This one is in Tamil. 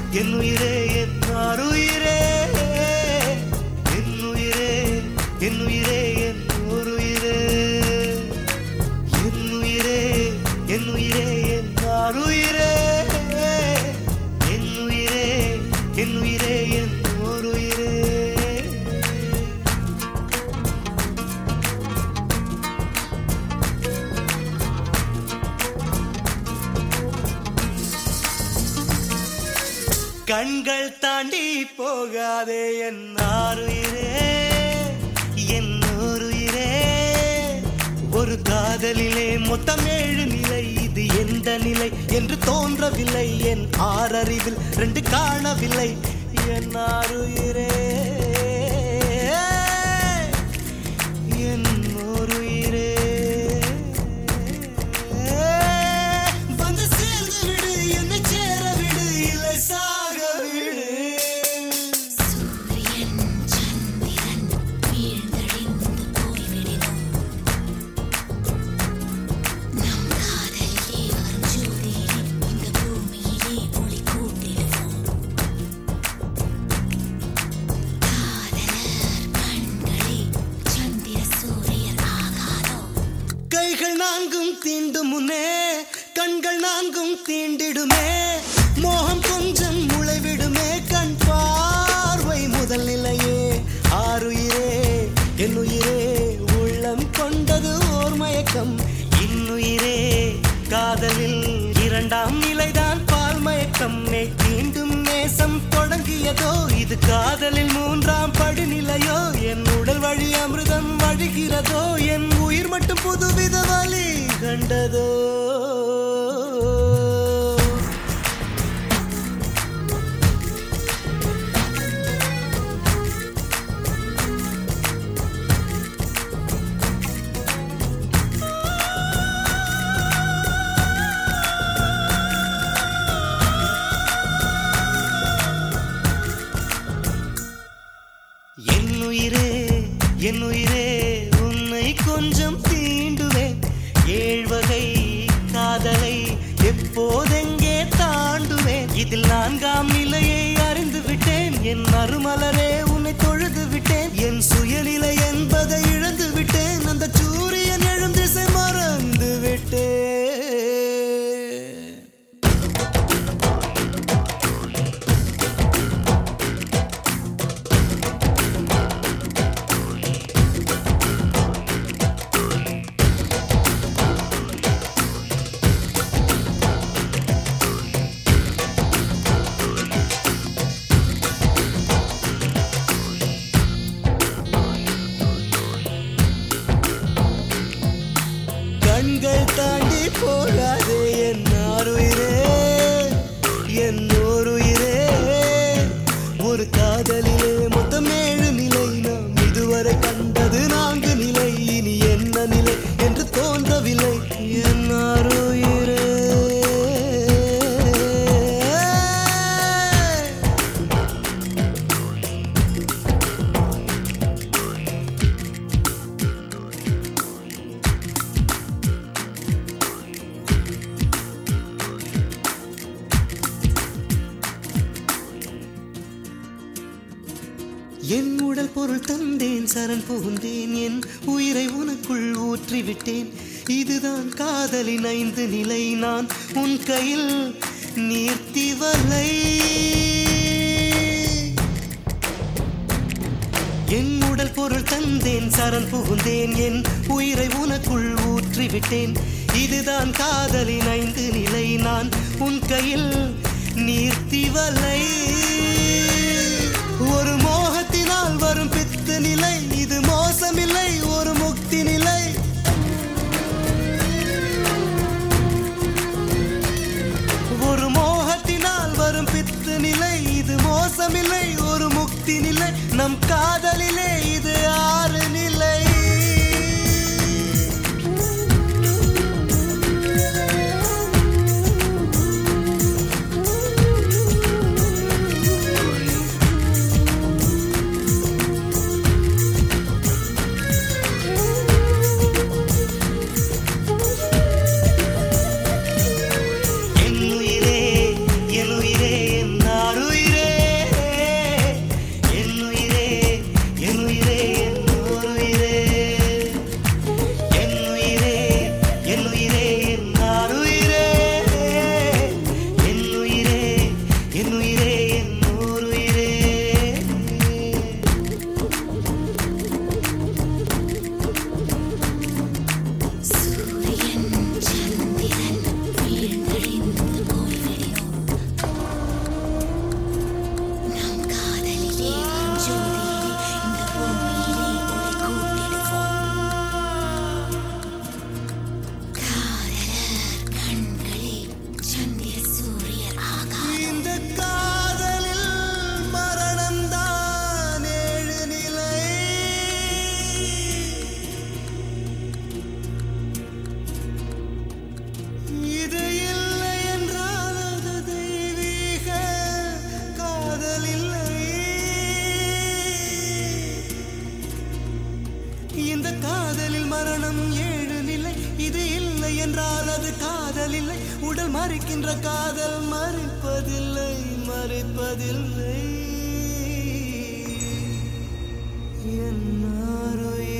என் உயிரே என் ஆருயிரே என் உயிரே என் உயிரே என் ஓருயிரே என் உயிரே என் உயிரே என் ஆருயிரே என் உயிரே என் உயிரே என் ஓருயிரே. கண்கள் தாண்டி போகாதே என் ஆருயிரே என் ஓருயிரே. ஒரு காதலிலே மொத்தம் 7 நிலை, இது எந்த நிலை என்று தோன்றவில்லை. என் ஆறறிவில் 2 காணவில்லை என் ஆருயிரே என் ஓருயிரே. வந்து சேர்ந்து விடு, என்னை சேர விடு, இல்லை சாக விடு. சூரியன் சந்திரன் வீழ்ந்தடிந்து போய்விடினும் நம் காதலிலே வரும் ஜோதியிலே இந்த பூமியிலே ஒளி கூட்டிடுவோம். காதலர் கண்களே சந்திர சூரியர் ஆகாதோ. கைகள் 4 தீண்டும் முன்னே கண்கள் 4 தீண்டிடுமே. மோகம் கொஞ்சம் முளைவிடுமே கண் பார்வை முதல் நிலையே. ஆருயிரே என் உயிரே உள்ளம் கொண்டது ஓர் மயக்கம். இன்னுயிரே காதலில் 2ஆம் நிலைதான் பால் மயக்கம். தீண்டும் நேசம் தொடங்கியதோ, இது காதலில் 3ஆம் படிநிலையோ. என் உடல் வழி அமிர்தம் வழிகிறதோ, என் உயிர் மட்டும் புதுவித வழி கண்டதோ. என் உயிரே என் உயிரே உன்னை கொஞ்சம் தீண்டுவேன். 7 வகை காதலை எப்போதெங்கே தாண்டுவேன். இதில் 4ஆம் நிலையை அறிந்து விட்டேன். என் மறுமலரே உன்னை தொழுது விட்டேன். என் சுயநிலை என்பதை இழந்து விட்டேன். அந்த சூரியன் எழும் திசை மறந்து விட்டேன். கண்கள் தாண்டி போகாதே என் ஆருயிரே என் ஓருயிரே. ஒரு காதலிலே மொத்தம் 7 நிலை, நாம் இதுவரை கண்டது 4 நிலை. இனி என்ன நிலை என்று தோன்றவில்லை என் ஆருயிரே. என் உடல் பொருள் தந்தேன், சரண் புகுந்தேன், என் உயிரை உனக்குள் ஊற்றிவிட்டேன். இதுதான் காதலின் 5 நிலை, நான் உன் கையில் நீர்த்தி வலை. என் உடல் பொருள் தந்தேன், சரண் புகுந்தேன், என் உயிரை உனக்குள் ஊற்றிவிட்டேன். இதுதான் காதலின் 5 நிலை, நான் உன் கையில் நீர்த்தி வலை. ஒரு மோகத்தினால் வரும் பித்து நிலை, இது மோசமில்லை, ஒரு முக்தி நிலை. ஒரு மோகத்தினால் வரும் பித்து நிலை, இது மோசமில்லை, ஒரு முக்தி நிலை. நம் காதலிலே இது 6 நிலை. என் உயிரே என் உயிரே என் ஆரு உடல் மறைக்கின்ற காதல் மறைப்பதில்லை மறைப்பதில்லை என்னாரோ